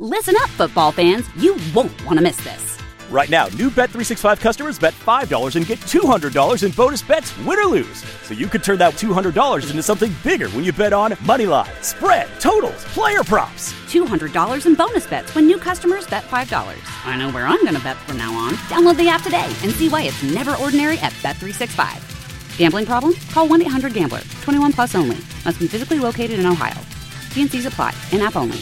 Listen up, football fans. You won't want to miss this. Right now, new Bet365 customers bet $5 and get $200 in bonus bets, win or lose. So you could turn that $200 into something bigger when you bet on money line, spread, totals, player props. $200 in bonus bets when new customers bet $5. I know where I'm going to bet from now on. Download the app today and see why it's never ordinary at Bet365. Gambling problem? Call 1-800-GAMBLER. 21 plus only. Must be physically located in Ohio. T&Cs apply. In-app only.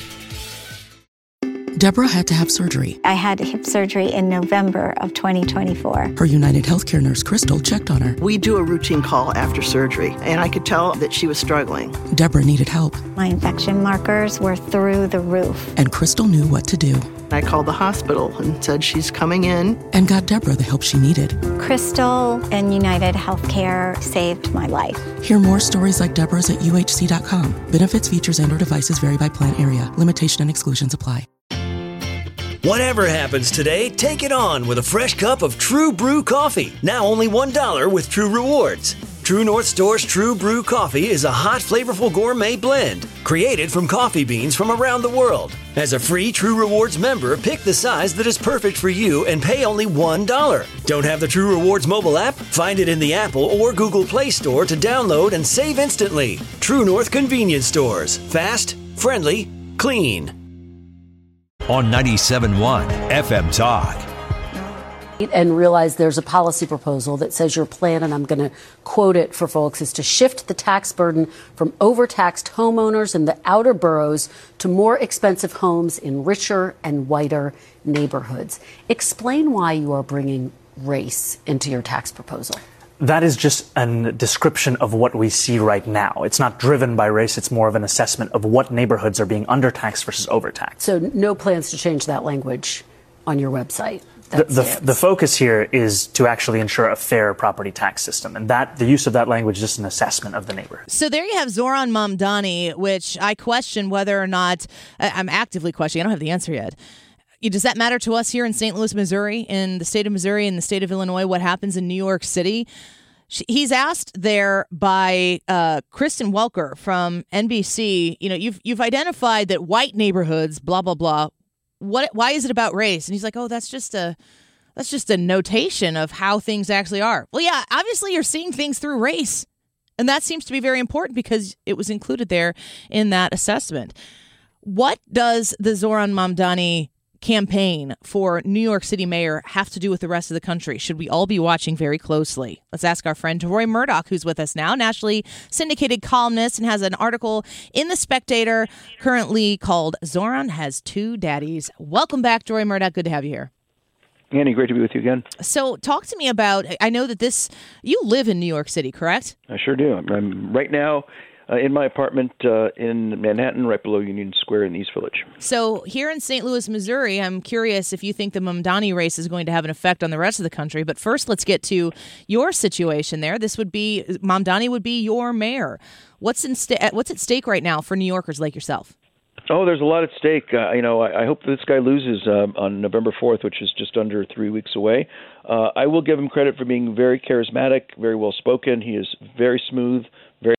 Deborah had to have surgery. I had hip surgery in November of 2024. Her United Healthcare nurse, Crystal, checked on her. We do a routine call after surgery, and I could tell that she was struggling. Deborah needed help. My infection markers were through the roof. And Crystal knew what to do. I called the hospital and said she's coming in. And got Deborah the help she needed. Crystal and United Healthcare saved my life. Hear more stories like Deborah's at uhc.com. Benefits, features, and/or devices vary by plan area. Limitation and exclusions apply. Whatever happens today, take it on with a fresh cup of True Brew coffee. Now only $1 with True Rewards. True North Store's True Brew coffee is a hot, flavorful gourmet blend created from coffee beans from around the world. As a free True Rewards member, pick the size that is perfect for you and pay only $1. Don't have the True Rewards mobile app? Find it in the Apple or Google Play Store to download and save instantly. True North Convenience Stores. Fast, friendly, clean. On 97.1 FM Talk. And realize there's a policy proposal that says your plan, and I'm going to quote it for folks, is to shift the tax burden from overtaxed homeowners in the outer boroughs to more expensive homes in richer and whiter neighborhoods. Explain why you are bringing race into your tax proposal. That is just a description of what we see right now. It's not driven by race. It's more of an assessment of what neighborhoods are being undertaxed versus overtaxed. So no plans to change that language on your website? The focus here is to actually ensure a fair property tax system, and that the use of that language is just an assessment of the neighborhood. So there you have Zohran Mamdani, which I question whether or not I'm actively questioning. I don't have the answer yet. Does that matter to us here in St. Louis, Missouri, in the state of Missouri, in the state of Illinois, what happens in New York City? He's asked there by Kristen Welker from NBC, you've identified that white neighborhoods, blah, blah, blah. Why is it about race? And he's like, oh, that's just a notation of how things actually are. Well, yeah, obviously you're seeing things through race. And that seems to be very important because it was included there in that assessment. What does the Zohran Mamdani campaign for New York City mayor have to do with the rest of the country? Should we all be watching very closely? Let's ask our friend Roy Murdoch, who's with us now, nationally syndicated columnist, and has an article in The Spectator currently called Zohran Has Two Daddies. Welcome back, Roy Murdoch. Good to have you here. Annie, great to be with you again. So talk to me about, I know that you live in New York City, correct? I sure do. I'm right now in my apartment in Manhattan, right below Union Square in the East Village. So here in St. Louis, Missouri, I'm curious if you think the Mamdani race is going to have an effect on the rest of the country. But first, let's get to your situation there. Mamdani would be your mayor. What's at stake right now for New Yorkers like yourself? Oh, there's a lot at stake. I hope this guy loses on November 4th, which is just under 3 weeks away. I will give him credit for being very charismatic, very well-spoken. He is very smooth, very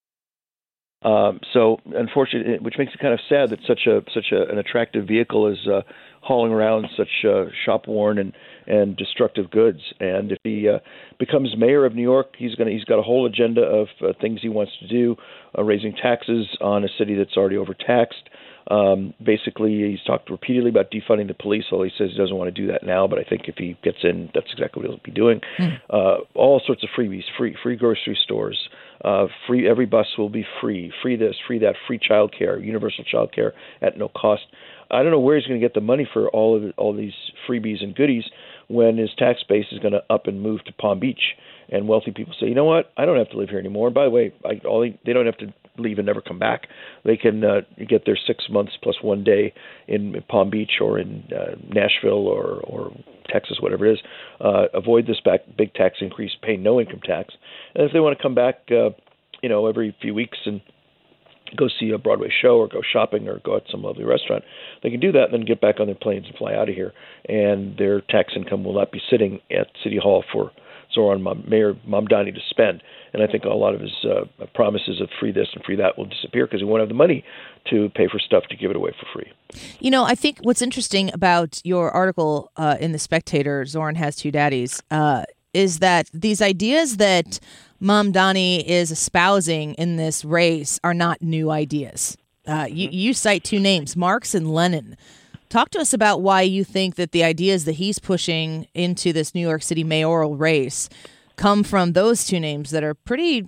so unfortunately, which makes it kind of sad that such an attractive vehicle is hauling around such shop-worn and destructive goods. And if he becomes mayor of New York, he's got a whole agenda of things he wants to do, raising taxes on a city that's already overtaxed. Basically, he's talked repeatedly about defunding the police, although he says he doesn't want to do that now. But I think if he gets in, that's exactly what he'll be doing. All sorts of freebies, free grocery stores, free, every bus will be free this, free that, free childcare, universal childcare at no cost. I don't know where he's going to get the money for all these freebies and goodies when his tax base is going to up and move to Palm Beach. And wealthy people say, you know what, I don't have to live here anymore. And by the way, they don't have to leave and never come back. They can get their 6 months plus 1 day in Palm Beach or in Nashville or Texas, whatever it is, avoid this big tax increase, pay no income tax. And if they want to come back, every few weeks and go see a Broadway show or go shopping or go out to some lovely restaurant, they can do that and then get back on their planes and fly out of here. And their tax income will not be sitting at City Hall for Mayor Mamdani to spend. And I think a lot of his promises of free this and free that will disappear because he won't have the money to pay for stuff to give it away for free. You know, I think what's interesting about your article in The Spectator, Zoran Has Two Daddies, is that these ideas that Mamdani is espousing in this race are not new ideas. You cite two names, Marx and Lenin. Talk to us about why you think that the ideas that he's pushing into this New York City mayoral race come from those two names that are pretty,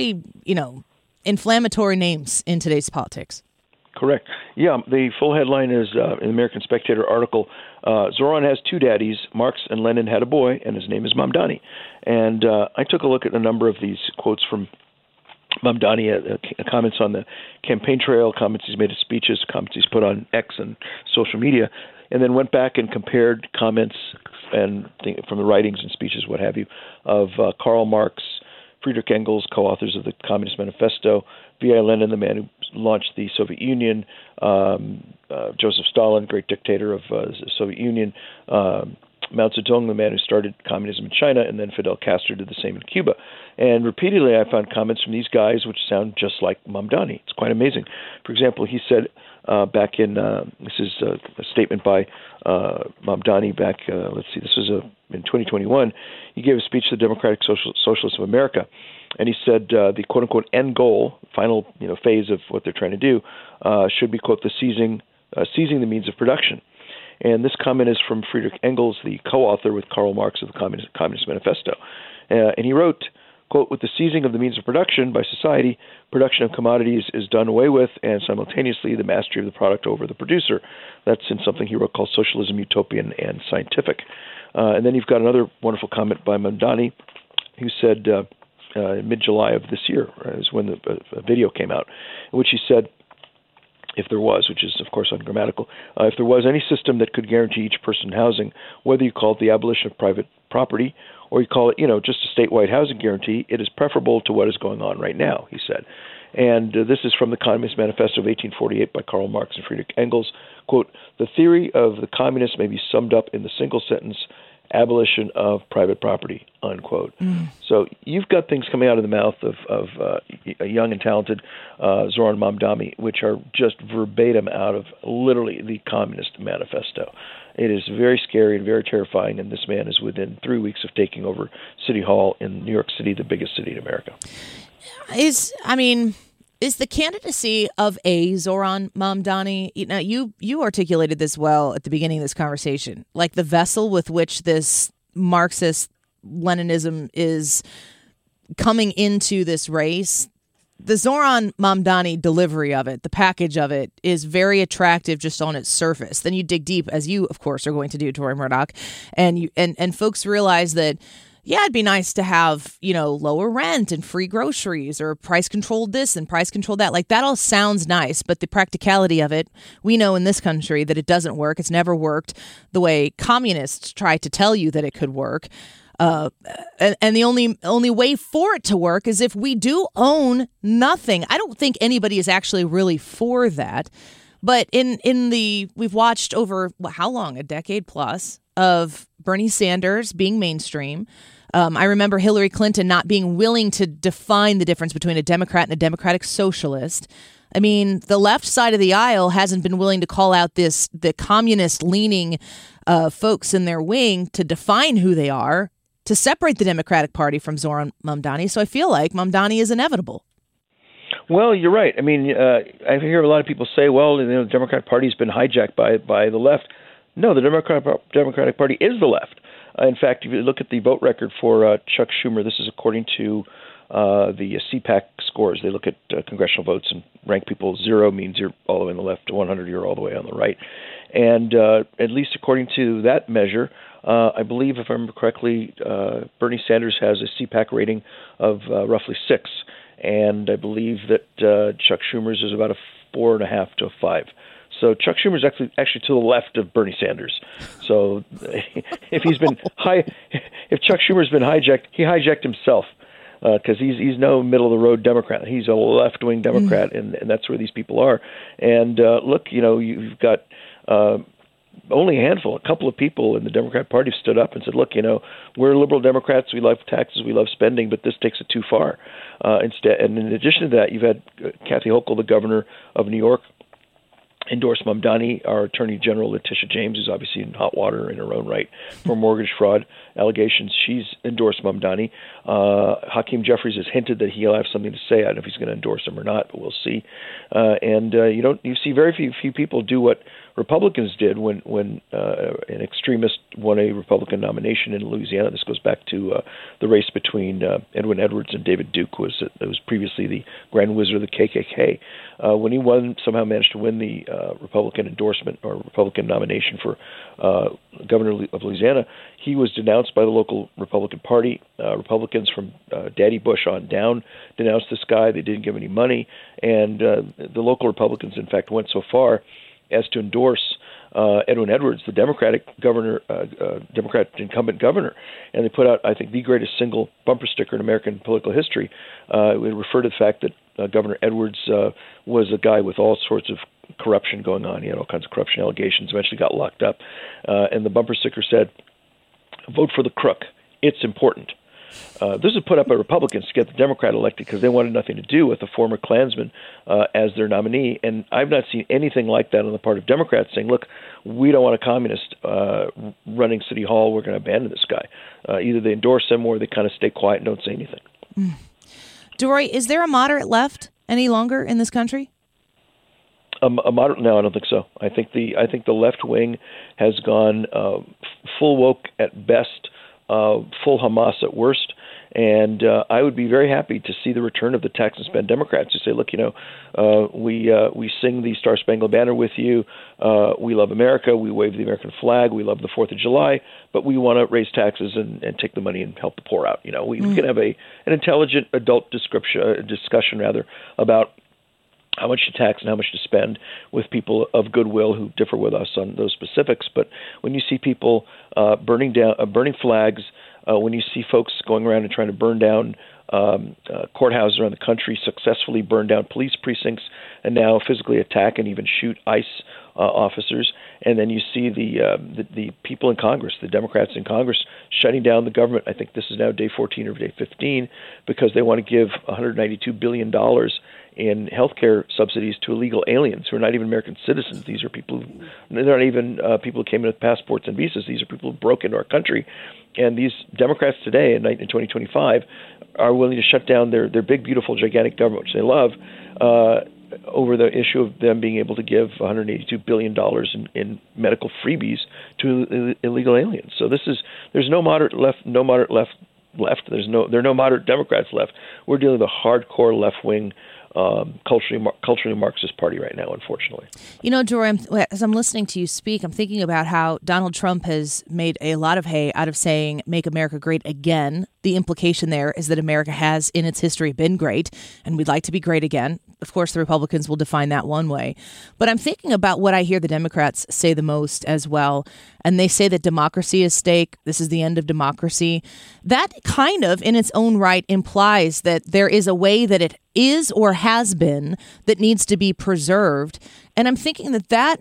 inflammatory names in today's politics. Correct. Yeah, the full headline is in the American Spectator article, Zoran has two daddies, Marx and Lenin had a boy, and his name is Mamdani. And I took a look at a number of these quotes from Mamdani, comments on the campaign trail, comments he's made at speeches, comments he's put on X and social media, and then went back and compared comments and from the writings and speeches, what have you, of Karl Marx, Friedrich Engels, co-authors of the Communist Manifesto, V.I. Lenin, the man who launched the Soviet Union, Joseph Stalin, great dictator of the Soviet Union, Mao Zedong, the man who started communism in China, and then Fidel Castro did the same in Cuba. And repeatedly I found comments from these guys which sound just like Mamdani. It's quite amazing. For example, he said back in, this is a statement by Mamdani back, this was in 2021, he gave a speech to the Democratic Socialists of America. And he said the quote-unquote end goal, final phase of what they're trying to do, should be, quote, seizing the means of production. And this comment is from Friedrich Engels, the co-author with Karl Marx of the Communist Manifesto. And he wrote, quote, with the seizing of the means of production by society, production of commodities is done away with, and simultaneously the mastery of the product over the producer. That's in something he wrote called Socialism, Utopian, and Scientific. And then you've got another wonderful comment by Mamdani, who said in mid-July of this year, is when a video came out, in which he said, if there was, which is, of course, ungrammatical, if there was any system that could guarantee each person housing, whether you call it the abolition of private property or you call it, just a statewide housing guarantee, it is preferable to what is going on right now, he said. And this is from the Communist Manifesto of 1848 by Karl Marx and Friedrich Engels. Quote, the theory of the communists may be summed up in the single sentence, abolition of private property, unquote. So you've got things coming out of the mouth of a young and talented Zoran Mamdani, which are just verbatim out of literally the Communist Manifesto. It is very scary and very terrifying, and this man is within 3 weeks of taking over City Hall in New York City, the biggest city in America. Is the candidacy of a Zoran Mamdani, you articulated this well at the beginning of this conversation, like the vessel with which this Marxist Leninism is coming into this race, the Zoran Mamdani delivery of it, the package of it, is very attractive just on its surface. Then you dig deep, as you, of course, are going to do, Tori Murdoch, and folks realize that, yeah, it'd be nice to have, lower rent and free groceries or price controlled this and price controlled that. Like, that all sounds nice, but the practicality of it, we know in this country that it doesn't work. It's never worked the way communists try to tell you that it could work. And the only way for it to work is if we do own nothing. I don't think anybody is actually really for that. But we've watched over, how long, a decade plus of Bernie Sanders being mainstream. I remember Hillary Clinton not being willing to define the difference between a Democrat and a Democratic socialist. I mean, the left side of the aisle hasn't been willing to call out the communist-leaning folks in their wing to define who they are, to separate the Democratic Party from Zoran Mamdani. So I feel like Mamdani is inevitable. Well, you're right. I mean, I hear a lot of people say, well, the Democratic Party has been hijacked by the left. No, the Democratic Party is the left. In fact, if you look at the vote record for Chuck Schumer, this is according to the CPAC scores. They look at congressional votes and rank people. 0 means you're all the way on the left, 100 you're all the way on the right. And at least according to that measure, I believe, if I remember correctly, Bernie Sanders has a CPAC rating of roughly 6. And I believe that Chuck Schumer's is about a 4.5 to a 5. So Chuck Schumer's actually to the left of Bernie Sanders. So if Chuck Schumer's been hijacked, he hijacked himself, because he's no middle of the road Democrat. He's a left wing Democrat, and that's where these people are. And look, you've got only a handful, a couple of people in the Democrat Party stood up and said, look, we're liberal Democrats, we love taxes, we love spending, but this takes it too far. Instead, and in addition to that, you've had Kathy Hochul, the governor of New York, endorse Mamdani, our Attorney General Letitia James, who's obviously in hot water in her own right for mortgage fraud allegations. She's endorsed Mamdani. Hakeem Jeffries has hinted that he'll have something to say. I don't know if he's going to endorse him or not, but we'll see. You see very few people do what Republicans did when an extremist won a Republican nomination in Louisiana. This goes back to the race between Edwin Edwards and David Duke, who was previously the Grand Wizard of the KKK. When he somehow managed to win the Republican endorsement or Republican nomination for governor of Louisiana, he was denounced by the local Republican Party. Republicans from Daddy Bush on down denounced this guy. They didn't give any money, and the local Republicans, in fact, went so far as to endorse Edwin Edwards, the Democratic incumbent governor, and they put out, I think, the greatest single bumper sticker in American political history. It would refer to the fact that Governor Edwards was a guy with all sorts of corruption going on. He had all kinds of corruption allegations, eventually got locked up, and the bumper sticker said, "Vote for the crook. It's important." This was put up by Republicans to get the Democrat elected because they wanted nothing to do with a former Klansman as their nominee. And I've not seen anything like that on the part of Democrats saying, look, we don't want a communist running City Hall. We're going to abandon this guy. Either they endorse him or they kind of stay quiet and don't say anything. Dori, is there a moderate left any longer in this country? A moderate? No, I don't think so. I think the left wing has gone full woke at best, full Hamas at worst, and I would be very happy to see the return of the tax and spend Democrats who say, look, we sing the Star Spangled Banner with you, we love America, we wave the American flag, we love the 4th of July, but we want to raise taxes and take the money and help the poor out. We can have an intelligent adult discussion about how much to tax and how much to spend with people of goodwill who differ with us on those specifics. But when you see people burning flags, when you see folks going around and trying to burn down courthouses around the country, successfully burn down police precincts, and now physically attack and even shoot ICE officers, and then you see the people in Congress, the Democrats in Congress, shutting down the government. I think this is now day 14 or day 15 because they want to give $192 billion in healthcare subsidies to illegal aliens who are not even American citizens. These are people, they're not even people who came in with passports and visas. These are people who broke into our country. And these Democrats today in 2025 are willing to shut down their big, beautiful, gigantic government, which they love, over the issue of them being able to give $182 billion in medical freebies to illegal aliens. So there's no moderate left. There are no moderate Democrats left. We're dealing with a hardcore left-wing culturally Marxist party right now, unfortunately. Dori, as I'm listening to you speak, I'm thinking about how Donald Trump has made a lot of hay out of saying, make America great again. The implication there is that America has, in its history, been great, and we'd like to be great again. Of course, the Republicans will define that one way. But I'm thinking about what I hear the Democrats say the most as well. And they say that democracy is at stake. This is the end of democracy. That kind of, in its own right, implies that there is a way that it is or has been that needs to be preserved. And I'm thinking that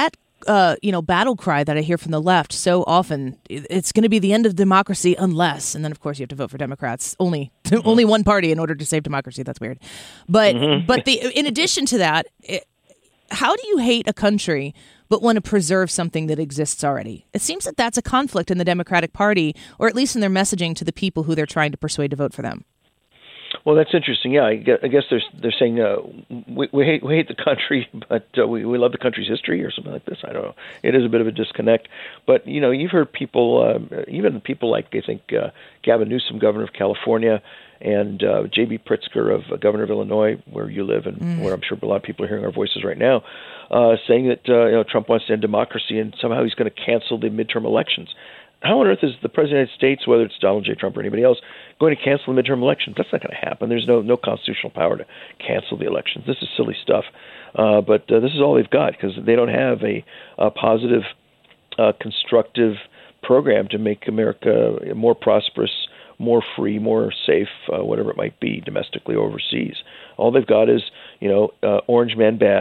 battle cry that I hear from the left so often, it's going to be the end of democracy unless, and then of course you have to vote for Democrats, only one party in order to save democracy. That's weird. But in addition to that, how do you hate a country but want to preserve something that exists already? It seems that that's a conflict in the Democratic Party, or at least in their messaging to the people who they're trying to persuade to vote for them. Well, that's interesting. Yeah, I guess they're saying we hate the country, but we love the country's history or something like this. I don't know. It is a bit of a disconnect. But you've heard people, even people like I think Gavin Newsom, governor of California, and J.B. Pritzker of governor of Illinois, where you live, and where I'm sure a lot of people are hearing our voices right now, saying that Trump wants to end democracy and somehow he's going to cancel the midterm elections. How on earth is the President of the United States, whether it's Donald J. Trump or anybody else, going to cancel the midterm elections? That's not going to happen. There's no constitutional power to cancel the elections. This is silly stuff. But this is all they've got because they don't have a positive, constructive program to make America more prosperous, more free, more safe, whatever it might be, domestically or overseas. All they've got is, Orange Man bad,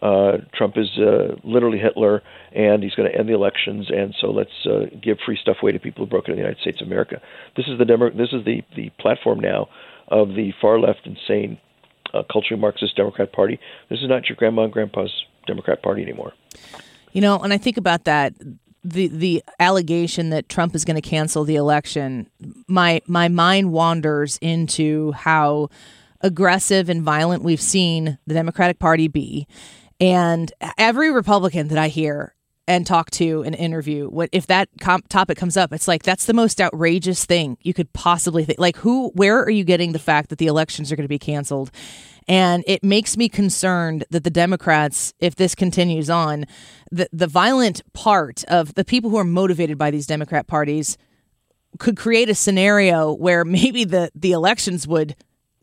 Trump is literally Hitler, and he's going to end the elections, and so let's give free stuff away to people who broke into the United States of America. This is the platform now of the far left, insane, culturally Marxist Democrat Party. This is not your grandma and grandpa's Democrat Party anymore. And I think about that, the allegation that Trump is going to cancel the election, my mind wanders into how aggressive and violent we've seen the Democratic Party be. And every Republican that I hear and talk to and interview, if that topic comes up, it's like, that's the most outrageous thing you could possibly think. Like, where are you getting the fact that the elections are going to be canceled? And it makes me concerned that the Democrats, if this continues on, the violent part of the people who are motivated by these Democrat parties could create a scenario where maybe the elections would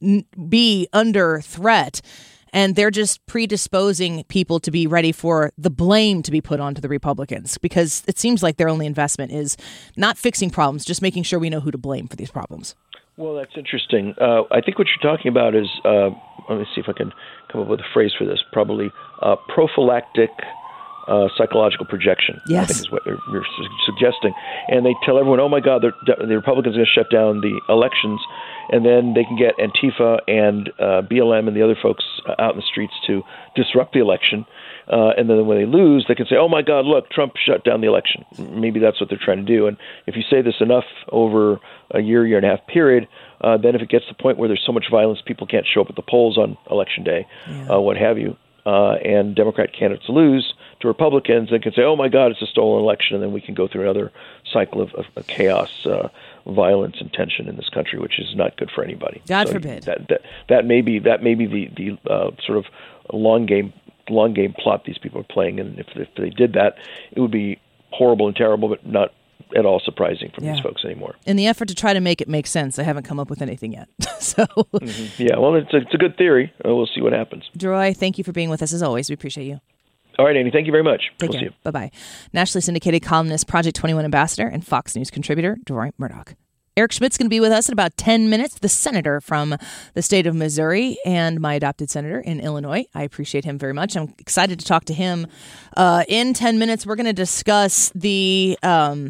be under threat. And they're just predisposing people to be ready for the blame to be put onto the Republicans, because it seems like their only investment is not fixing problems, just making sure we know who to blame for these problems. Well, that's interesting. I think what you're talking about is, let me see if I can come up with a phrase for this, probably prophylactic psychological projection. Yes. I think is what you're suggesting. And they tell everyone, oh my God, the Republicans are going to shut down the elections, and then they can get Antifa and BLM and the other folks out in the streets to disrupt the election. And then when they lose, they can say, oh my God, look, Trump shut down the election. Maybe that's what they're trying to do. And if you say this enough over a year and a half period, then if it gets to the point where there's so much violence, people can't show up at the polls on Election Day, what have you, and Democrat candidates lose to Republicans, they can say, oh my God, it's a stolen election, and then we can go through another cycle of chaos, violence, and tension in this country, which is not good for anybody. God forbid. That may be the sort of long game plot these people are playing, and if they did that, it would be horrible and terrible, but not at all surprising from these folks anymore. In the effort to try to make it make sense, I haven't come up with anything yet. So, yeah, well, it's a good theory. We'll see what happens. Droy, thank you for being with us as always. We appreciate you. All right, Annie, thank you very much. Take care. Bye-bye. Nationally syndicated columnist, Project 21 ambassador, and Fox News contributor, Droy Murdoch. Eric Schmidt's going to be with us in about 10 minutes, the senator from the state of Missouri and my adopted senator in Illinois. I appreciate him very much. I'm excited to talk to him. In 10 minutes, we're going to discuss the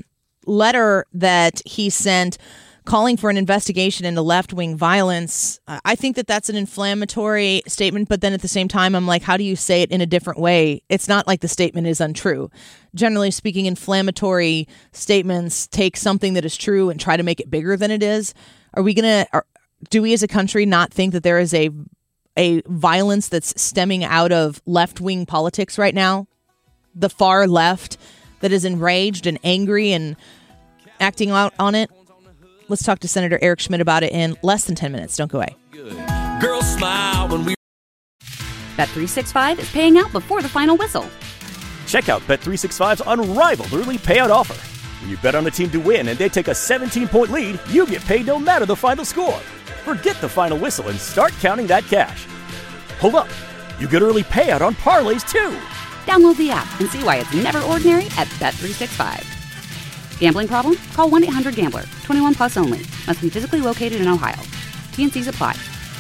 letter that he sent calling for an investigation into left-wing violence. I think that that's an inflammatory statement, but then at the same time, I'm like, how do you say it in a different way? It's not like the statement is untrue. Generally speaking, inflammatory statements take something that is true and try to make it bigger than it is. Do we as a country not think that there is a violence that's stemming out of left-wing politics right now? The far left that is enraged and angry and acting out on it? Let's talk to Senator Eric Schmidt about it in less than 10 minutes. Don't go away. Girl, smile when we... Bet365 is paying out before the final whistle. Check out Bet365's unrivaled early payout offer. When you bet on a team to win and they take a 17-point lead, you get paid no matter the final score. Forget the final whistle and start counting that cash. Hold up. You get early payout on parlays, too. Download the app and see why it's never ordinary at Bet365. Gambling problem? Call 1-800-GAMBLER. 21 plus only. Must be physically located in Ohio. T&Cs apply.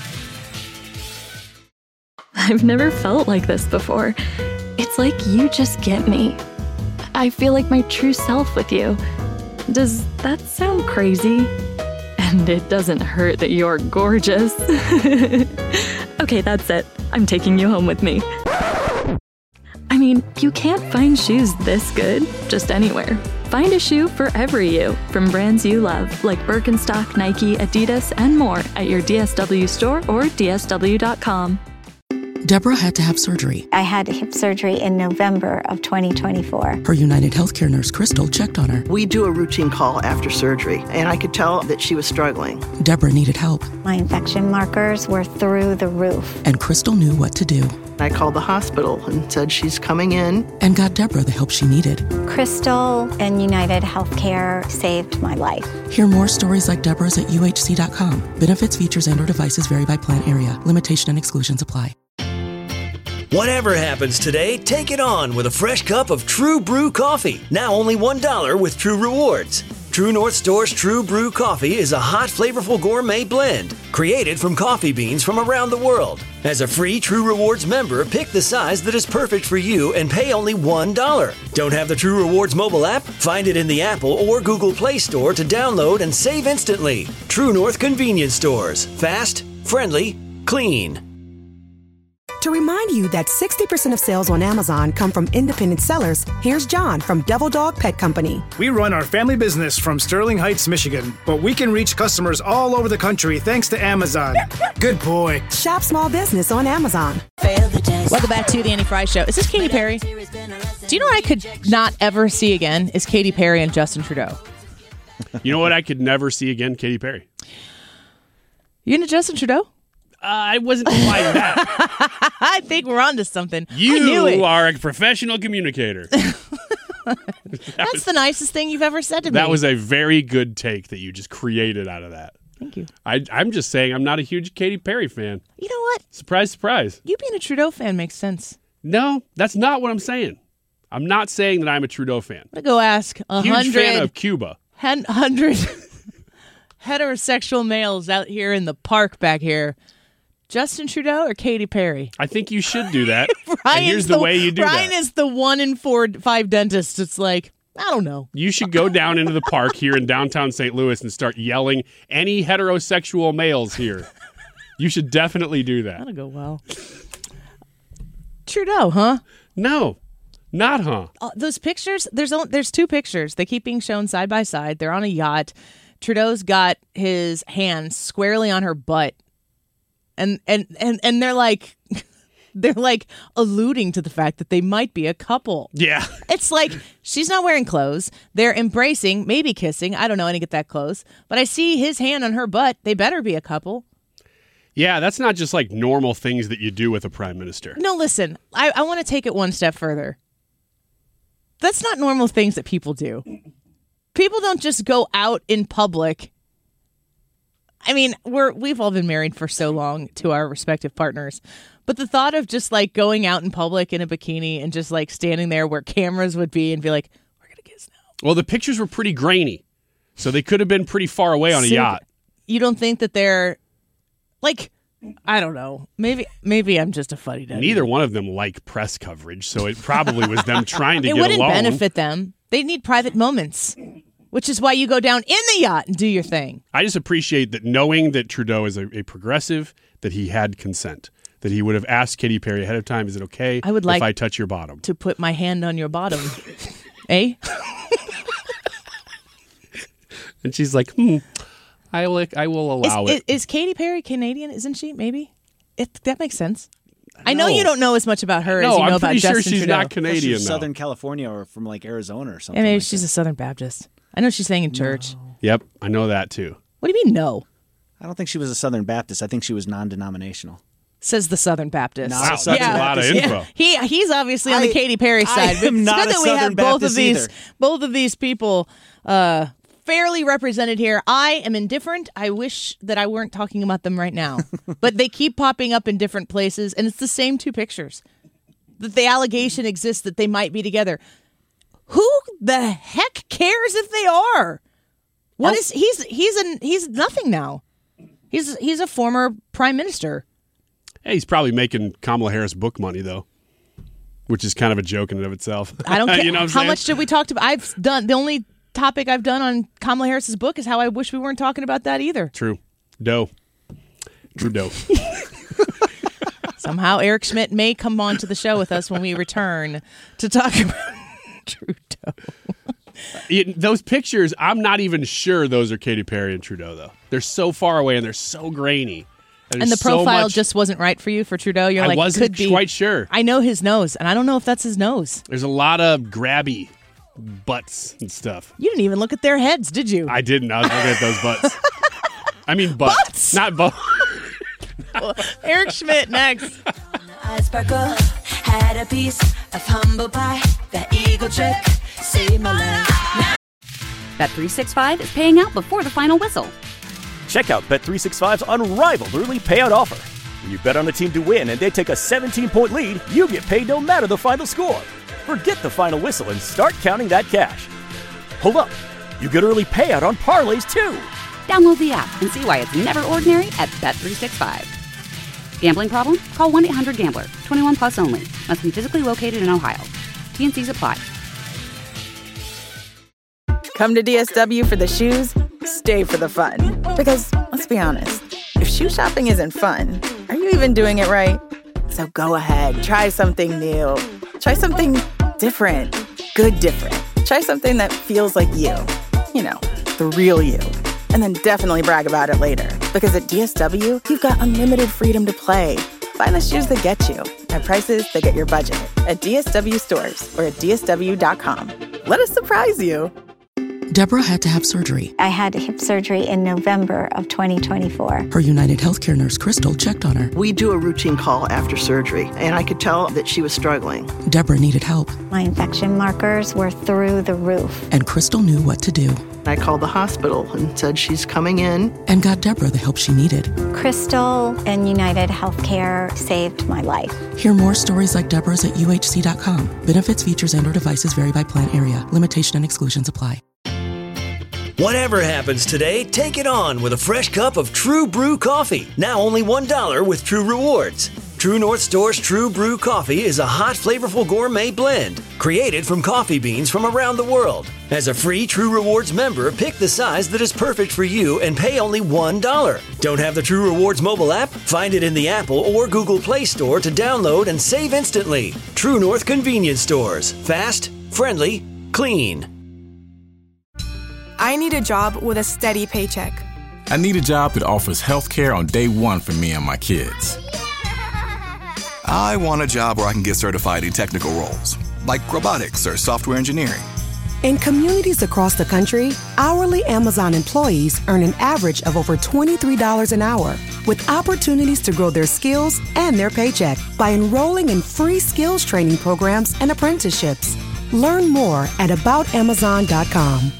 I've never felt like this before. It's like you just get me. I feel like my true self with you. Does that sound crazy? And it doesn't hurt that you're gorgeous. Okay, that's it. I'm taking you home with me. I mean, you can't find shoes this good just anywhere. Find a shoe for every you from brands you love, like Birkenstock, Nike, Adidas, and more at your DSW store or DSW.com. Deborah had to have surgery. I had hip surgery in November of 2024. Her United Healthcare nurse, Crystal, checked on her. We do a routine call after surgery, and I could tell that she was struggling. Deborah needed help. My infection markers were through the roof. And Crystal knew what to do. I called the hospital and said she's coming in. And got Deborah the help she needed. Crystal and United Healthcare saved my life. Hear more stories like Deborah's at UHC.com. Benefits, features, and/or devices vary by plan area. Limitation and exclusions apply. Whatever happens today, take it on with a fresh cup of True Brew coffee. Now only $1 with True Rewards. True North Store's True Brew Coffee is a hot, flavorful gourmet blend created from coffee beans from around the world. As a free True Rewards member, pick the size that is perfect for you and pay only $1. Don't have the True Rewards mobile app? Find it in the Apple or Google Play Store to download and save instantly. True North Convenience Stores. Fast, friendly, clean. To remind you that 60% of sales on Amazon come from independent sellers, here's John from Devil Dog Pet Company. We run our family business from Sterling Heights, Michigan, but we can reach customers all over the country thanks to Amazon. Good boy. Shop small business on Amazon. Welcome back to the Annie Fry Show. Is this Katy Perry? Do you know what I could not ever see again? Is Katy Perry and Justin Trudeau. You know what I could never see again? Katy Perry. You into Justin Trudeau? I wasn't implying that. I think we're on to something. You are a professional communicator. That's the nicest thing you've ever said to me. That was a very good take that you just created out of that. Thank you. I'm just saying I'm not a huge Katy Perry fan. You know what? Surprise, surprise. You being a Trudeau fan makes sense. No, that's not what I'm saying. I'm not saying that I'm a Trudeau fan. I'm going to go ask 100... Huge fan of Cuba. 100 heterosexual males out here in the park back here. Justin Trudeau or Katy Perry? I think you should do that. And here's the way you do that. Ryan is the 1 in 5 dentists. It's like, I don't know. You should go down into the park here in downtown St. Louis and start yelling any heterosexual males here. You should definitely do that. That'll go well. Trudeau, huh? No, not huh. Those pictures, there's 2 pictures. They keep being shown side by side. They're on a yacht. Trudeau's got his hand squarely on her butt. And they're like alluding to the fact that they might be a couple. Yeah. It's like she's not wearing clothes. They're embracing, maybe kissing. I don't know. I didn't get that close. But I see his hand on her butt. They better be a couple. Yeah, that's not just like normal things that you do with a prime minister. No, listen. I want to take it one step further. That's not normal things that people do. People don't just go out in public. I mean, we've all been married for so long to our respective partners, but the thought of just like going out in public in a bikini and just like standing there where cameras would be and be like, we're going to kiss now. Well, the pictures were pretty grainy, so they could have been pretty far away on a yacht. You don't think that they're like, I don't know. Maybe I'm just a fuddy duddy. Neither one of them like press coverage, so it probably was them trying to get alone. It wouldn't benefit them. They need private moments. Which is why you go down in the yacht and do your thing. I just appreciate that knowing that Trudeau is a progressive, that he had consent, that he would have asked Katy Perry ahead of time, is it okay if I touch your bottom? To put my hand on your bottom. Eh? And she's like, I will allow it. Is Katy Perry Canadian? Isn't she? Maybe? That makes sense. I know you don't know as much about her as you know about Justin Trudeau. I'm pretty sure she's not Canadian, she's Southern California or from like Arizona or something. And maybe like she's that. a Southern Baptist. I know she's saying in church. Yep, I know that too. What do you mean, no? I don't think she was a Southern Baptist. I think she was non-denominational. Says the Southern Baptist. Wow, that's a lot of info. Yeah. He's obviously on the Katy Perry side. I am not it's good a that we Southern have Baptist both of these people fairly represented here. I am indifferent. I wish that I weren't talking about them right now. But they keep popping up in different places, and it's the same 2 pictures. That the allegation exists that they might be together. Who the heck cares if they are? What is he's nothing now. He's a former prime minister. Hey, he's probably making Kamala Harris book money though, which is kind of a joke in and of itself. I don't care. You know what I'm how saying? much did we talk about? I've done the only topic I've done on Kamala Harris's book is how I wish we weren't talking about that either. True. Trudeau. Somehow Eric Schmidt may come on to the show with us when we return to talk about Trudeau. Those pictures, I'm not even sure those are Katy Perry and Trudeau, though. They're so far away and they're so grainy. And the profile just wasn't right for you for Trudeau? You're I like, wasn't could be. quite sure. I know his nose, and I don't know if that's his nose. There's a lot of grabby butts and stuff. You didn't even look at their heads, did you? I didn't. I was looking at those butts. I mean butts. Not butts. Eric Schmidt next. I sparkle, had a piece of humble pie. That eagle trick saved my life. Bet365 is paying out before the final whistle. Check out Bet365's unrivaled early payout offer. When you bet on a team to win and they take a 17-point lead, you get paid no matter the final score. Forget the final whistle and start counting that cash. Hold up. You get early payout on parlays, too. Download the app and see why it's never ordinary at Bet365. Gambling problem? Call 1-800-GAMBLER. 21 plus only. Must be physically located in Ohio. T&Cs apply. Come to DSW for the shoes, stay for the fun. Because, let's be honest, if shoe shopping isn't fun, are you even doing it right? So go ahead, try something new. Try something different. Good different. Try something that feels like you. You know, the real you. And then definitely brag about it later. Because at DSW, you've got unlimited freedom to play. Find the shoes that get you at prices that get your budget at DSW stores or at DSW.com. Let us surprise you. Deborah had to have surgery. I had hip surgery in November of 2024. Her United Healthcare nurse, Crystal, checked on her. We do a routine call after surgery, and I could tell that she was struggling. Deborah needed help. My infection markers were through the roof. And Crystal knew what to do. I called the hospital and said she's coming in. And got Deborah the help she needed. Crystal and United Healthcare saved my life. Hear more stories like Deborah's at UHC.com. Benefits, features, and/or devices vary by plan area. Limitation and exclusions apply. Whatever happens today, take it on with a fresh cup of True Brew coffee. Now only $1 with True Rewards. True North Store's True Brew coffee is a hot, flavorful gourmet blend created from coffee beans from around the world. As a free True Rewards member, pick the size that is perfect for you and pay only $1. Don't have the True Rewards mobile app? Find it in the Apple or Google Play Store to download and save instantly. True North Convenience Stores. Fast, friendly, clean. I need a job with a steady paycheck. I need a job that offers health care on day one for me and my kids. I want a job where I can get certified in technical roles, like robotics or software engineering. In communities across the country, hourly Amazon employees earn an average of over $23 an hour, with opportunities to grow their skills and their paycheck by enrolling in free skills training programs and apprenticeships. Learn more at aboutamazon.com.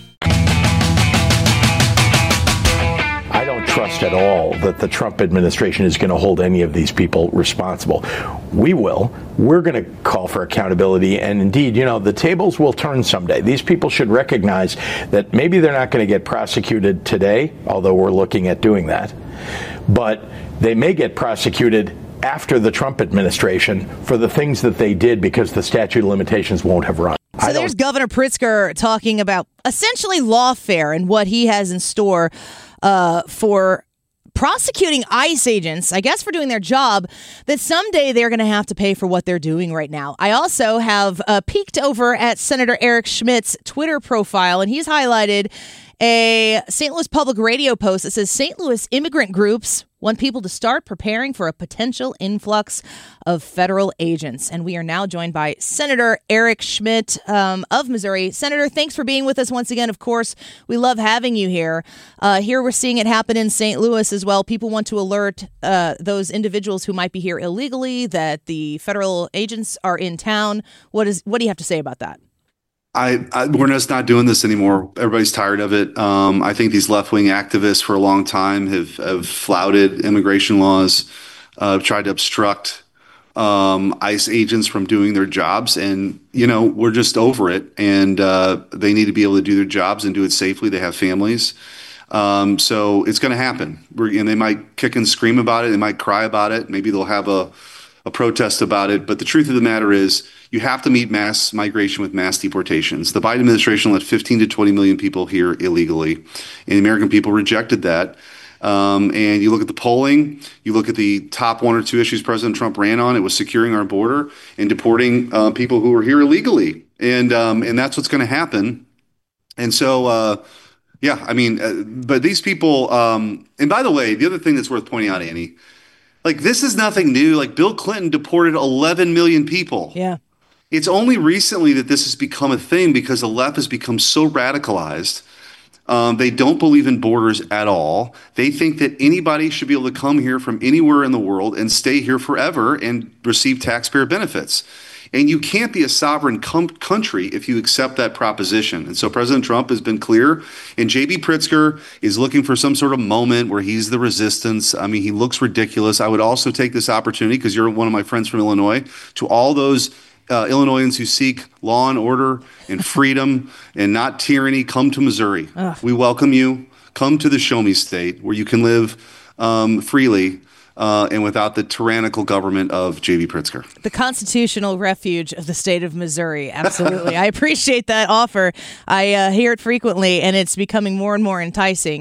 I don't trust at all that the Trump administration is going to hold any of these people responsible. We will. We're going to call for accountability. And indeed, you know, the tables will turn someday. These people should recognize that maybe they're not going to get prosecuted today, although we're looking at doing that. But they may get prosecuted after the Trump administration for the things that they did because the statute of limitations won't have run. So there's Governor Pritzker talking about essentially lawfare and what he has in store for prosecuting ICE agents, I guess for doing their job, that someday they're going to have to pay for what they're doing right now. I also have peeked over at Senator Eric Schmidt's Twitter profile, and he's highlighted a St. Louis Public Radio post that says St. Louis immigrant groups want people to start preparing for a potential influx of federal agents. And we are now joined by Senator Eric Schmidt of Missouri. Senator, thanks for being with us once again. Of course, we love having you here. Here we're seeing it happen in St. Louis as well. People want to alert those individuals who might be here illegally that the federal agents are in town. What do you have to say about that? We're just not doing this anymore. Everybody's tired of it. I think these left-wing activists for a long time have flouted immigration laws, tried to obstruct ICE agents from doing their jobs. And, you know, we're just over it. And they need to be able to do their jobs and do it safely. They have families. So it's going to happen. And they might kick and scream about it. They might cry about it. Maybe they'll have a protest about it. But the truth of the matter is you have to meet mass migration with mass deportations. The Biden administration let 15 to 20 million people here illegally, and the American people rejected that. And you look at the polling, you look at the top one or two issues President Trump ran on, it was securing our border and deporting people who are here illegally. And that's what's going to happen. And so, yeah, I mean, but these people, and by the way, the other thing that's worth pointing out, Annie, like, this is nothing new. Like, Bill Clinton deported 11 million people. Yeah. It's only recently that this has become a thing because the left has become so radicalized. They don't believe in borders at all. They think that anybody should be able to come here from anywhere in the world and stay here forever and receive taxpayer benefits. And you can't be a sovereign country if you accept that proposition. And so President Trump has been clear, and J.B. Pritzker is looking for some sort of moment where he's the resistance. I mean, he looks ridiculous. I would also take this opportunity, because you're one of my friends from Illinois, to all those Illinoisans who seek law and order and freedom and not tyranny, come to Missouri. We welcome you. Come to the Show Me State, where you can live freely and without the tyrannical government of J.B. Pritzker. The constitutional refuge of the state of Missouri. Absolutely. I appreciate that offer. I hear it frequently, and it's becoming more and more enticing.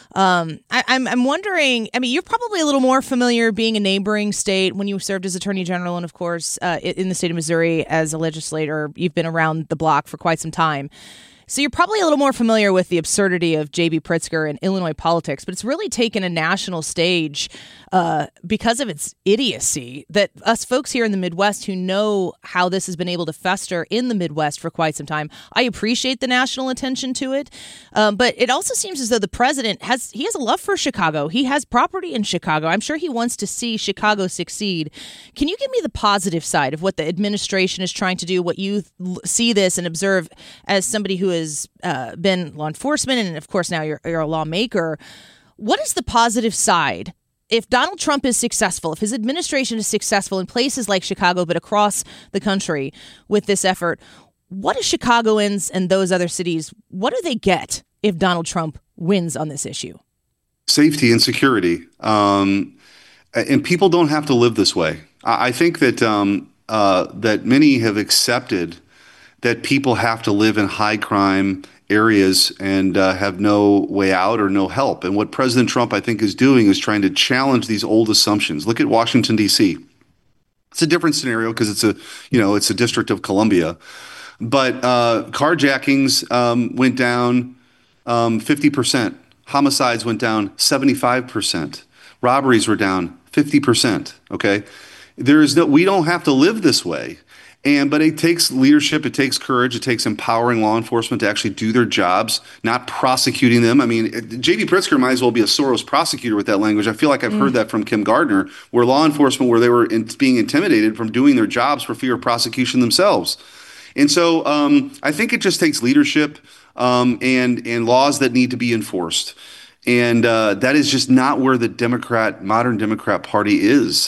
I'm wondering, I mean, you're probably a little more familiar being a neighboring state when you served as Attorney General and, of course, in the state of Missouri as a legislator. You've been around the block for quite some time. So you're probably a little more familiar with the absurdity of J.B. Pritzker and Illinois politics, but it's really taken a national stage because of its idiocy that us folks here in the Midwest who know how this has been able to fester in the Midwest for quite some time, I appreciate the national attention to it. But it also seems as though the president has a love for Chicago. He has property in Chicago. I'm sure he wants to see Chicago succeed. Can you give me the positive side of what the administration is trying to do, what you see this and observe as somebody who has been law enforcement and, of course, now you're a lawmaker? What is the positive side? If Donald Trump is successful, if his administration is successful in places like Chicago, but across the country with this effort, what do Chicagoans and those other cities, what do they get if Donald Trump wins on this issue? Safety and security. And people don't have to live this way. I think that that many have accepted that people have to live in high crime areas and have no way out or no help. And what President Trump, I think, is doing is trying to challenge these old assumptions. Look at Washington, D.C. It's a different scenario because it's a District of Columbia. But carjackings went down 50%. Homicides went down 75%. Robberies were down 50%. Okay, we don't have to live this way. But it takes leadership, it takes courage, it takes empowering law enforcement to actually do their jobs, not prosecuting them. I mean, J.B. Pritzker might as well be a Soros prosecutor with that language. I feel like I've heard that from Kim Gardner, where law enforcement, where they were being intimidated from doing their jobs for fear of prosecution themselves. And so I think it just takes leadership and laws that need to be enforced. And that is just not where the modern Democrat Party is.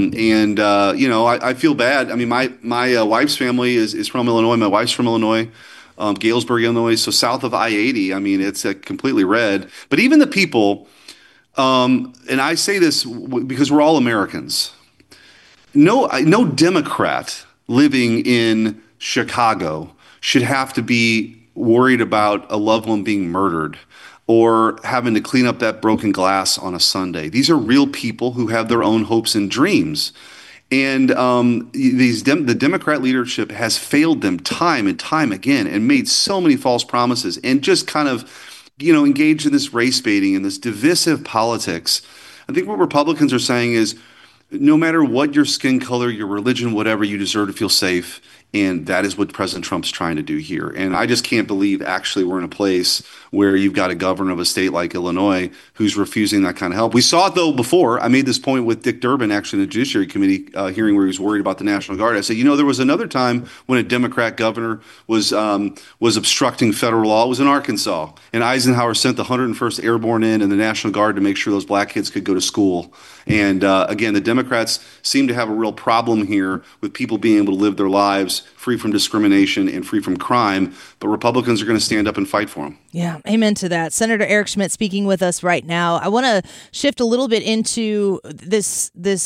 I feel bad. I mean, my wife's family is from Illinois. My wife's from Illinois, Galesburg, Illinois. So south of I-80, I mean, it's completely red. But even the people, and I say this because we're all Americans, no Democrat living in Chicago should have to be worried about a loved one being murdered or having to clean up that broken glass on a Sunday. These are real people who have their own hopes and dreams. And the Democrat leadership has failed them time and time again and made so many false promises and just kind of, engaged in this race baiting and this divisive politics. I think what Republicans are saying is no matter what your skin color, your religion, whatever, you deserve to feel safe. And that is what President Trump's trying to do here. And I just can't believe actually we're in a place where you've got a governor of a state like Illinois who's refusing that kind of help. We saw it, though, before. I made this point with Dick Durbin, actually, in the Judiciary Committee hearing where he was worried about the National Guard. I said, there was another time when a Democrat governor was obstructing federal law. It was in Arkansas. And Eisenhower sent the 101st Airborne in and the National Guard to make sure those black kids could go to school. And again, the Democrats seem to have a real problem here with people being able to live their lives free from discrimination and free from crime. But Republicans are going to stand up and fight for them. Yeah, amen to that. Senator Eric Schmitt speaking with us right now. I want to shift a little bit into this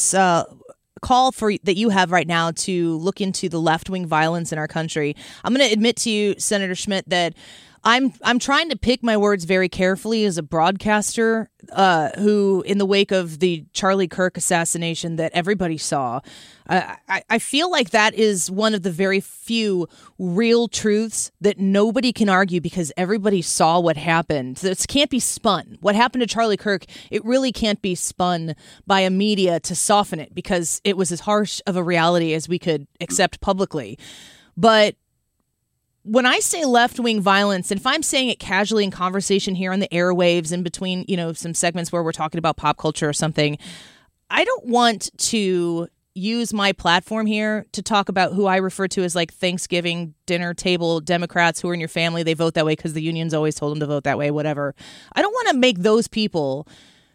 call that you have right now to look into the left-wing violence in our country. I'm going to admit to you, Senator Schmitt, that I'm trying to pick my words very carefully as a broadcaster who, in the wake of the Charlie Kirk assassination that everybody saw, I feel like that is one of the very few real truths that nobody can argue because everybody saw what happened. This can't be spun. What happened to Charlie Kirk, it really can't be spun by a media to soften it because it was as harsh of a reality as we could accept publicly. But when I say left-wing violence, and if I'm saying it casually in conversation here on the airwaves in between, some segments where we're talking about pop culture or something, I don't want to use my platform here to talk about who I refer to as like Thanksgiving dinner table Democrats who are in your family. They vote that way because the unions always told them to vote that way, whatever. I don't want to make those people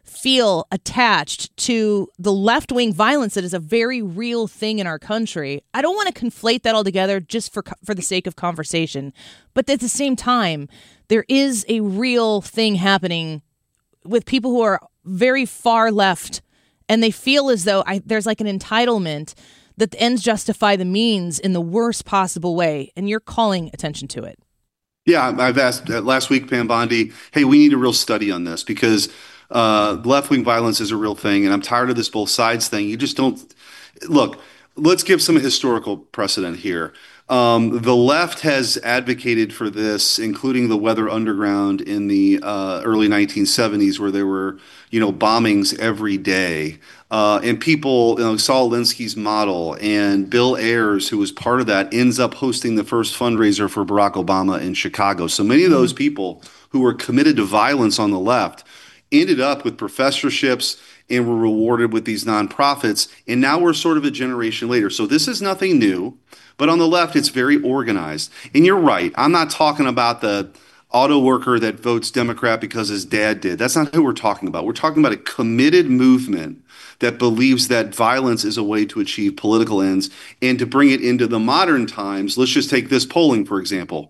feel attached to the left-wing violence that is a very real thing in our country. I don't want to conflate that all together just for the sake of conversation. But at the same time, there is a real thing happening with people who are very far left, and they feel as though there's like an entitlement that the ends justify the means in the worst possible way, and you're calling attention to it. Yeah, I've asked last week, Pam Bondi, hey, we need a real study on this because left-wing violence is a real thing, and I'm tired of this both sides thing. You just don't look. Let's give some historical precedent here. The left has advocated for this, including the Weather Underground in the early 1970s, where there were, bombings every day. And people, Saul Alinsky's model, and Bill Ayers, who was part of that, ends up hosting the first fundraiser for Barack Obama in Chicago. So many of those people who were committed to violence on the left ended up with professorships and were rewarded with these nonprofits. And now we're sort of a generation later. So this is nothing new. But on the left, it's very organized. And you're right. I'm not talking about the auto worker that votes Democrat because his dad did. That's not who we're talking about. We're talking about a committed movement that believes that violence is a way to achieve political ends. And to bring it into the modern times, let's just take this polling, for example.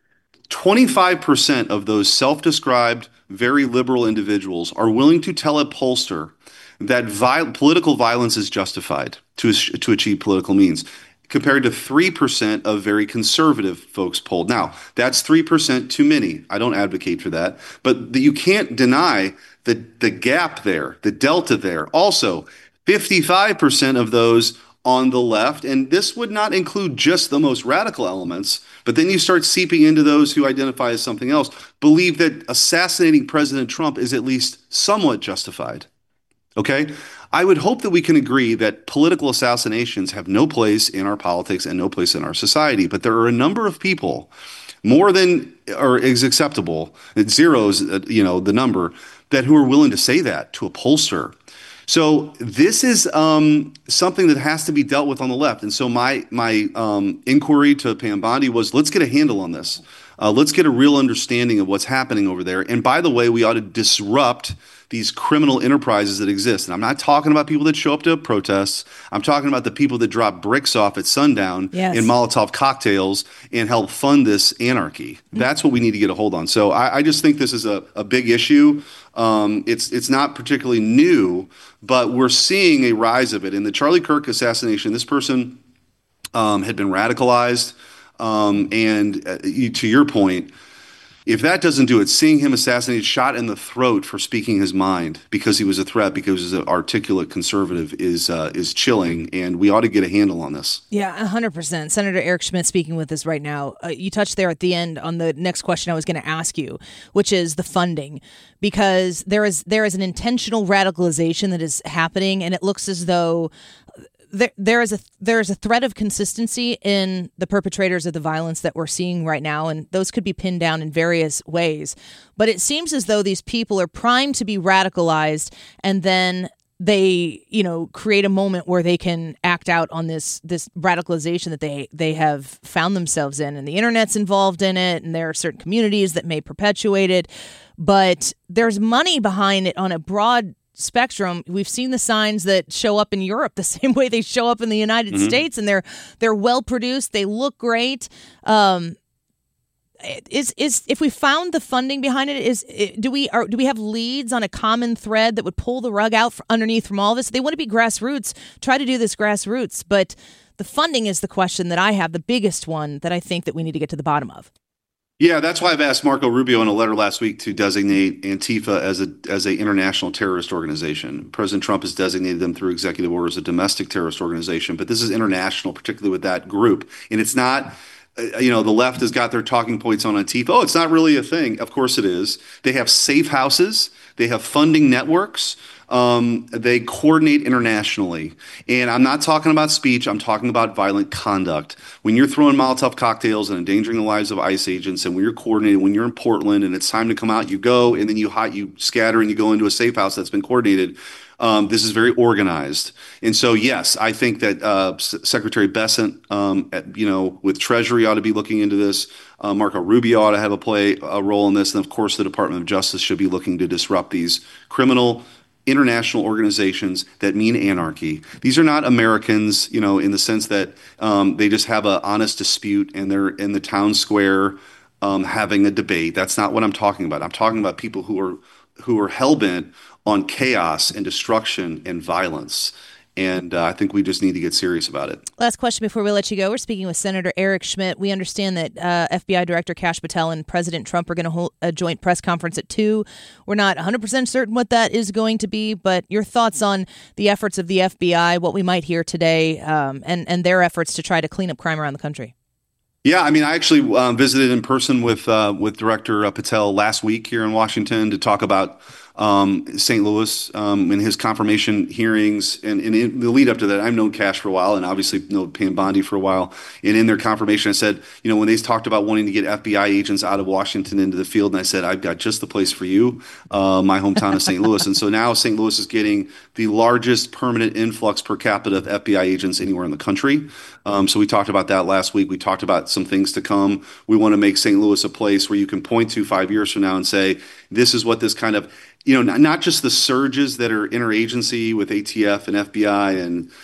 25% of those self-described very liberal individuals are willing to tell a pollster that political violence is justified to achieve political means, compared to 3% of very conservative folks polled. Now, that's 3% too many. I don't advocate for that. But you can't deny the gap there, the delta there. Also, 55% of those on the left, and this would not include just the most radical elements, but then you start seeping into those who identify as something else, believe that assassinating President Trump is at least somewhat justified. Okay? I would hope that we can agree that political assassinations have no place in our politics and no place in our society. But there are a number of people, more than or is acceptable, it zeros, the number, that who are willing to say that to a pollster. So this is something that has to be dealt with on the left. And so my inquiry to Pam Bondi was, let's get a handle on this. Let's get a real understanding of what's happening over there. And by the way, we ought to disrupt these criminal enterprises that exist. And I'm not talking about people that show up to protests. I'm talking about the people that drop bricks off at sundown in Molotov cocktails and help fund this anarchy. That's what we need to get a hold on. So I just think this is a big issue. It's not particularly new, but we're seeing a rise of it. In the Charlie Kirk assassination, this person had been radicalized. To your point, if that doesn't do it, seeing him assassinated, shot in the throat for speaking his mind because he was a threat, because he was an articulate conservative, is chilling, and we ought to get a handle on this. Yeah, 100%. Senator Eric Schmidt speaking with us right now. You touched there at the end on the next question I was going to ask you, which is the funding, because there is an intentional radicalization that is happening, and it looks as though there is a threat of consistency in the perpetrators of the violence that we're seeing right now, and those could be pinned down in various ways. But it seems as though these people are primed to be radicalized, and then they, create a moment where they can act out on this radicalization that they have found themselves in, and the internet's involved in it, and there are certain communities that may perpetuate it. But there's money behind it on a broad spectrum. We've seen the signs that show up in Europe the same way they show up in the United States, and they're well produced. They look great. If we found the funding behind it, do we have leads on a common thread that would pull the rug out underneath from all of this? They want to be grassroots. Try to do this grassroots, but the funding is the question that I have, the biggest one that I think that we need to get to the bottom of. Yeah, that's why I've asked Marco Rubio in a letter last week to designate Antifa as a international terrorist organization. President Trump has designated them through executive order as a domestic terrorist organization, but this is international, particularly with that group. And it's not, the left has got their talking points on Antifa. Oh, it's not really a thing. Of course it is. They have safe houses. They have funding networks. They coordinate internationally. And I'm not talking about speech. I'm talking about violent conduct. When you're throwing Molotov cocktails and endangering the lives of ICE agents, and when you're coordinated, when you're in Portland and it's time to come out, you go, and then you scatter and you go into a safe house that's been coordinated. This is very organized. And so, yes, I think that Secretary Bessent, with Treasury ought to be looking into this. Marco Rubio ought to have a role in this. And of course, the Department of Justice should be looking to disrupt these criminal international organizations that mean anarchy. These are not Americans, in the sense that they just have an honest dispute and they're in the town square having a debate. That's not what I'm talking about. I'm talking about people who are hell-bent on chaos and destruction and violence. And I think we just need to get serious about it. Last question before we let you go. We're speaking with Senator Eric Schmitt. We understand that FBI Director Kash Patel and President Trump are going to hold a joint press conference at 2. We're not 100% certain what that is going to be, but your thoughts on the efforts of the FBI, what we might hear today, and their efforts to try to clean up crime around the country. Yeah, I actually visited in person with Director Patel last week here in Washington to talk about St. Louis in his confirmation hearings. And in the lead up to that, I've known Kash for a while and obviously know Pam Bondi for a while. And in their confirmation, I said, when they talked about wanting to get FBI agents out of Washington into the field, and I said, I've got just the place for you, my hometown of St. Louis. And so now St. Louis is getting the largest permanent influx per capita of FBI agents anywhere in the country. So we talked about that last week. We talked about some things to come. We want to make St. Louis a place where you can point to 5 years from now and say, this is what this kind of, not just the surges that are interagency with ATF and FBI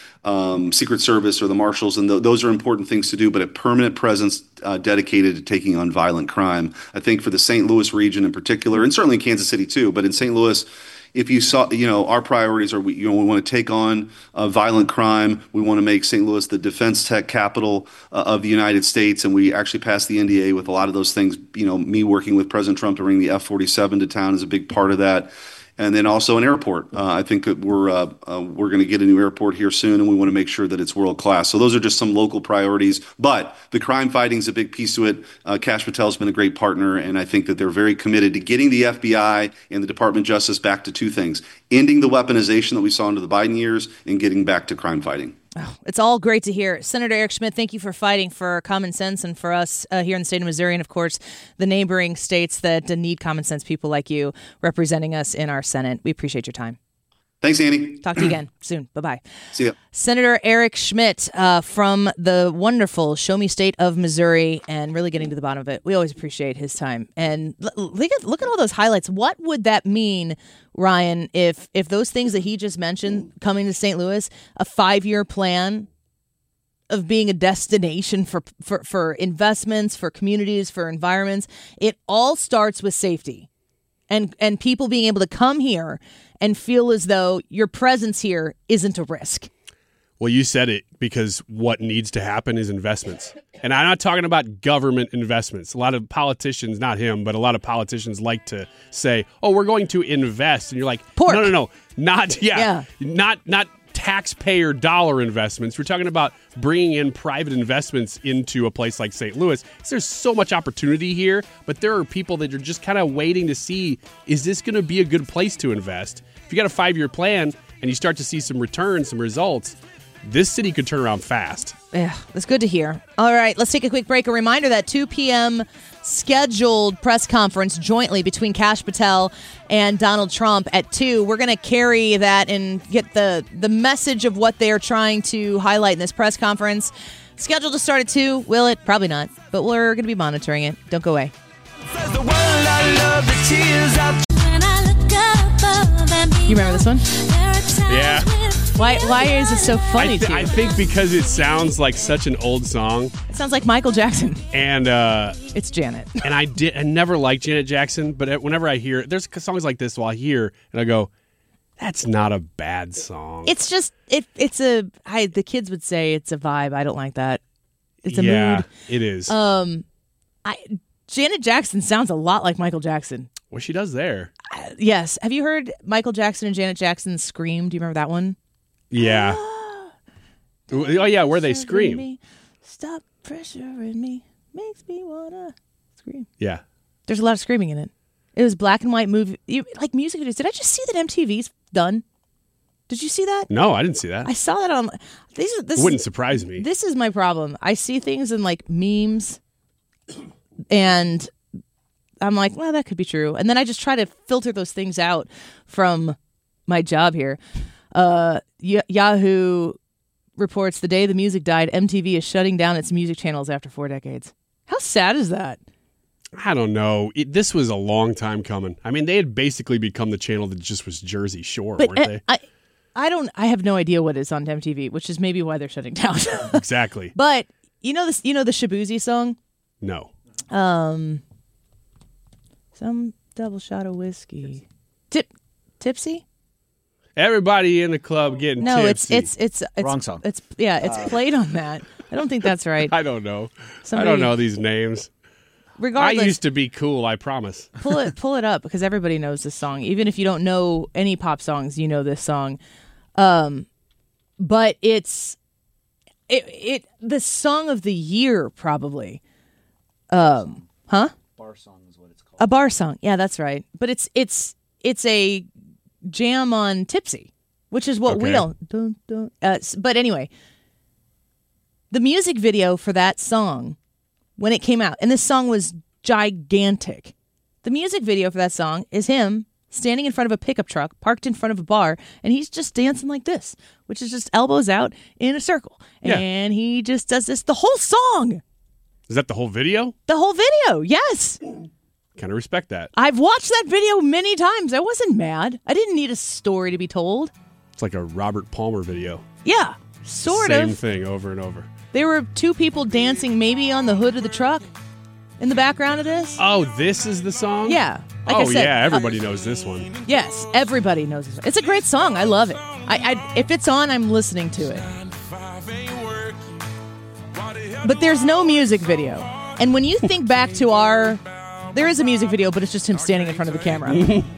and Secret Service or the Marshals, and those are important things to do, but a permanent presence dedicated to taking on violent crime. I think for the St. Louis region in particular, and certainly in Kansas City too, but in St. Louis, if you saw, our priorities are, we want to take on violent crime. We want to make St. Louis the defense tech capital of the United States. And we actually passed the NDA with a lot of those things. Me working with President Trump to bring the F-47 to town is a big part of that. And then also an airport. I think that we're going to get a new airport here soon, and we want to make sure that it's world class. So those are just some local priorities. But the crime fighting is a big piece to it. Kash Patel's been a great partner, and I think that they're very committed to getting the FBI and the Department of Justice back to two things: ending the weaponization that we saw under the Biden years and getting back to crime fighting. Oh, it's all great to hear. Senator Eric Schmitt, thank you for fighting for common sense and for us here in the state of Missouri and, of course, the neighboring states that need common sense people like you representing us in our Senate. We appreciate your time. Thanks, Annie. Talk to you again soon. Bye-bye. See ya. Senator Eric Schmitt from the wonderful Show Me State of Missouri, and really getting to the bottom of it. We always appreciate his time. And look at all those highlights. What would that mean, Ryan, if those things that he just mentioned, coming to St. Louis, a 5-year plan of being a destination for investments, for communities, for environments, it all starts with safety and people being able to come here and feel as though your presence here isn't a risk. Well, you said it, because what needs to happen is investments. And I'm not talking about government investments. A lot of politicians, not him, but a lot of politicians like to say, oh, we're going to invest. And you're like, pork. No. Not taxpayer dollar investments. We're talking about bringing in private investments into a place like St. Louis. There's so much opportunity here, but there are people that are just kind of waiting to see, is this going to be a good place to invest? If you got a 5-year plan and you start to see some returns, some results, this city could turn around fast. Yeah, that's good to hear. All right, let's take a quick break. A reminder that 2 p.m. scheduled press conference jointly between Kash Patel and Donald Trump at 2. We're going to carry that and get the message of what they are trying to highlight in this press conference. Scheduled to start at 2. Will it? Probably not, but we're going to be monitoring it. Don't go away. You remember this one? Yeah. Why is it so funny to you? I think because it sounds like such an old song. It sounds like Michael Jackson. And it's Janet. And I never liked Janet Jackson, but whenever I hear, there's songs like this I hear, and I go, that's not a bad song. It's just the kids would say it's a vibe. I don't like that. It's a mood. Yeah, it is. Janet Jackson sounds a lot like Michael Jackson. What she does there. Yes. Have you heard Michael Jackson and Janet Jackson scream? Do you remember that one? Yeah. Oh, yeah, where they scream. Me, stop pressuring me. Makes me wanna scream. Yeah. There's a lot of screaming in it. It was black and white movie. Like music videos. Did I just see that MTV's done? Did you see that? No, I didn't see that. I saw that on... This wouldn't surprise me. This is my problem. I see things in like memes and I'm like, well, that could be true. And then I just try to filter those things out from my job here. Yahoo reports the day the music died, MTV is shutting down its music channels after 4 decades. How sad is that? I don't know. This was a long time coming. I mean, they had basically become the channel that just was Jersey Shore, But weren't they? I have no idea what is on MTV, which is maybe why they're shutting down. Exactly. But you know the Shabuzi song? No. Some double shot of whiskey. Tipsy? Everybody in the club getting tipsy. it's wrong song. It's played on that. I don't think that's right. I don't know. I don't know these names. Regardless, I used to be cool, I promise. pull it up because everybody knows this song. Even if you don't know any pop songs, you know this song. But it's the song of the year probably. Bar song is what it's called. A bar song. Yeah, that's right. But it's a jam on Tipsy, which is what we don't. But anyway, the music video for that song, when it came out, and this song was gigantic. The music video for that song is him standing in front of a pickup truck parked in front of a bar, and he's just dancing like this, which is just elbows out in a circle. Yeah. And he just does this the whole song. Is that the whole video? The whole video, yes. Kind of respect that. I've watched that video many times. I wasn't mad. I didn't need a story to be told. It's like a Robert Palmer video. Yeah, sort of. Same thing over and over. There were two people dancing maybe on the hood of the truck in the background of this. Oh, this is the song? Yeah. Like I said, yeah, everybody knows this one. Yes, everybody knows this one. It's a great song. I love it. If it's on, I'm listening to it. But there's no music video. And when you think back to there is a music video, but it's just him standing in front of the camera.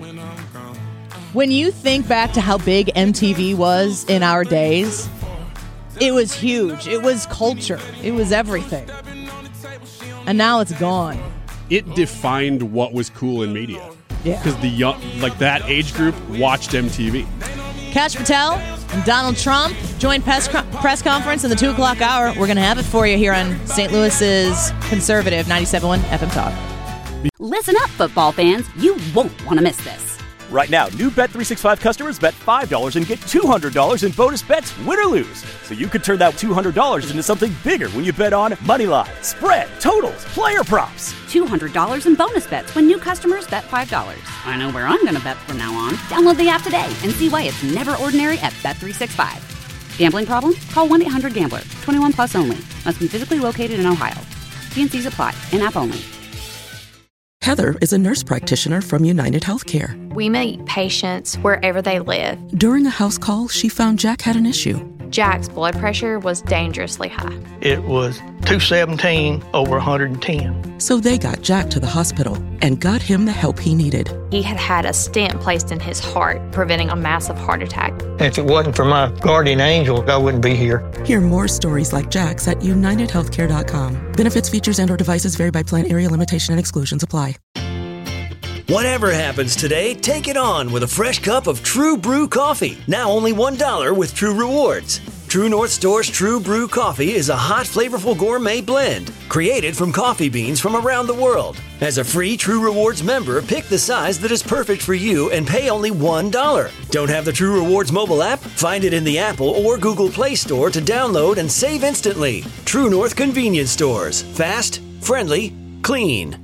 When you think back to how big MTV was in our days, it was huge. It was culture. It was everything. And now it's gone. It defined what was cool in media. Yeah. Because the young, like that age group watched MTV. Kash Patel and Donald Trump joined press conference in the 2 o'clock hour. We're going to have it for you here on St. Louis's conservative 97.1 FM Talk. Listen up, football fans. You won't want to miss this. Right now, new Bet365 customers bet $5 and get $200 in bonus bets, win or lose. So you could turn that $200 into something bigger when you bet on Moneyline, spread, totals, player props. $200 in bonus bets when new customers bet $5. I know where I'm going to bet from now on. Download the app today and see why it's never ordinary at Bet365. Gambling problem? Call 1-800-GAMBLER. 21 plus only. Must be physically located in Ohio. T&Cs apply. In-app only. Heather is a nurse practitioner from United Healthcare. We meet patients wherever they live. During a house call, she found Jack had an issue. Jack's blood pressure was dangerously high. It was 217 over 110. So they got Jack to the hospital and got him the help he needed. He had had a stent placed in his heart, preventing a massive heart attack. If it wasn't for my guardian angel, I wouldn't be here. Hear more stories like Jack's at UnitedHealthcare.com. Benefits, features, and/or devices vary by plan, area, limitation, and exclusions apply. Whatever happens today, take it on with a fresh cup of True Brew coffee. Now only $1 with True Rewards. True North Store's True Brew coffee is a hot, flavorful gourmet blend created from coffee beans from around the world. As a free True Rewards member, pick the size that is perfect for you and pay only $1. Don't have the True Rewards mobile app? Find it in the Apple or Google Play Store to download and save instantly. True North Convenience Stores. Fast, friendly, clean.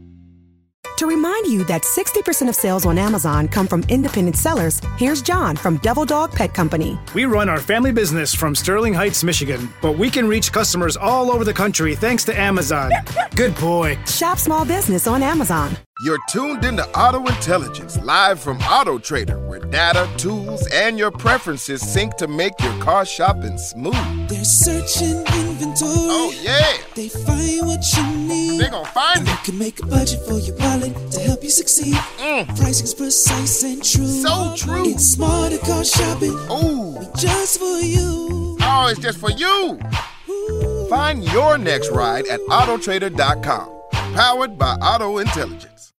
To remind you that 60% of sales on Amazon come from independent sellers, here's John from Devil Dog Pet Company. We run our family business from Sterling Heights, Michigan, but we can reach customers all over the country thanks to Amazon. Good boy. Shop small business on Amazon. You're tuned into Auto Intelligence, live from Auto Trader, where data, tools, and your preferences sync to make your car shopping smooth. They're searching inventory. Oh, yeah. They find what you need. They're gonna find it. You can make a budget for your wallet to help you succeed. Pricing's precise and true. So true. It's smarter car shopping. Ooh. Just for you. Oh, it's just for you. Ooh. Find your next ride at Autotrader.com. Powered by Auto Intelligence.